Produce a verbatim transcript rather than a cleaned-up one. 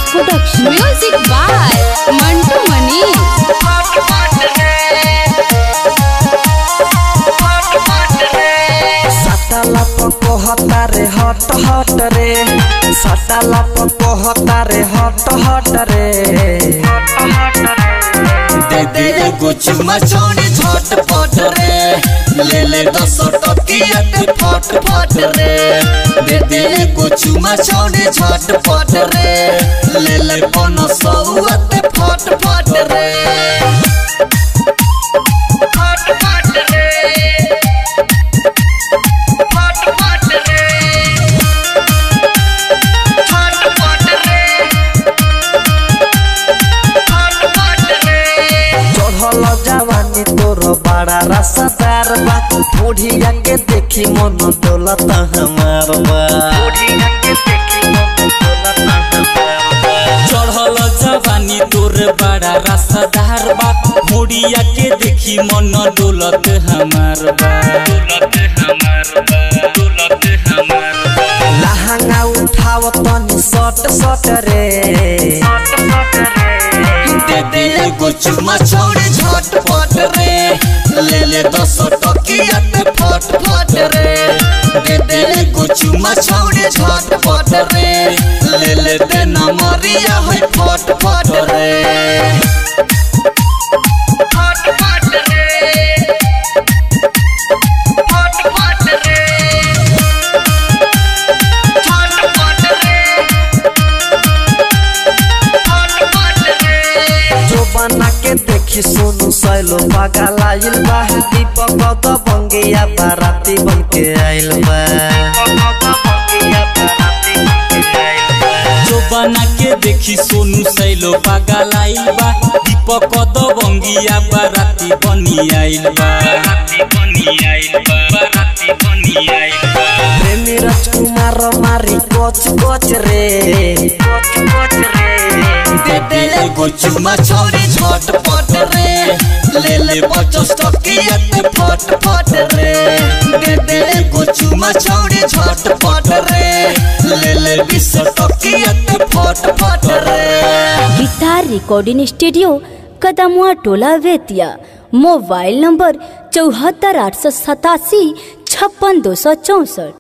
Production. Music by Mantu Mani. सटाला पको हतारे हट हट रे सटाला पको हतारे हट हट रे दे दे एगो चुम्मा छोड़ी झट पट रे ले ले दस टकिया ते फट फट रे दे दे एगो चुम्मा छोड़ी झट पट रे ले ले पन सौआ ते फट फट रे फट फट रे फट फट रे फट फट रे फट फट रे चढ़ल जवानी तोर बड़ा रसदार बा बुढ़िया के देखी मन डोलत हमार बा बुढ़िया के देखी मन डोलत हमार बा चढ़ल जवानी तोर बड़ा रसदार बा मुड़िया के देखी मन डोलत हमार बा डोलत हमार बा डोलत हमार बा लहंगा उठाव तनी सट सट रे सट सट रे दे दे एगो चुम्मा छोड़ी झट पट रे ले ले दस टकिया ते फट फट रे दे दे एगो चुम्मा छोड़ी झट पट रे ले ले दे नमरिया है फट फट रे फट फट रे फट फट रे फट फट रे फट फट रे जो बना के देखी सोनू सैलो पागल आइल बा दीपक द बंगिया बाराती बन के आइल बा जो बना के देखी सोनू सैलो पागल आइल बा दीपक द बंगिया बाराती बनी आइल बा बाराती बनी आइल बा बाराती बनी आइल बा प्रेमी राजकुमार मारी कोच कोच रे कोच कोच रे दे दे एगो चुम्मा छोड़ी झट पट रे ले ले पचास टकिया ते फट फट रे दे दे एगो चुम्मा छोड़ी झट पट रे ले ले बीस टकिया ते फट फट रे। गिटार रिकॉर्डिंग स्टूडियो कदमुआ टोला वेतिया। मोबाइल नंबर चौहत्तर आठ सौ सतासी छप्पन दो सौ चौसठ।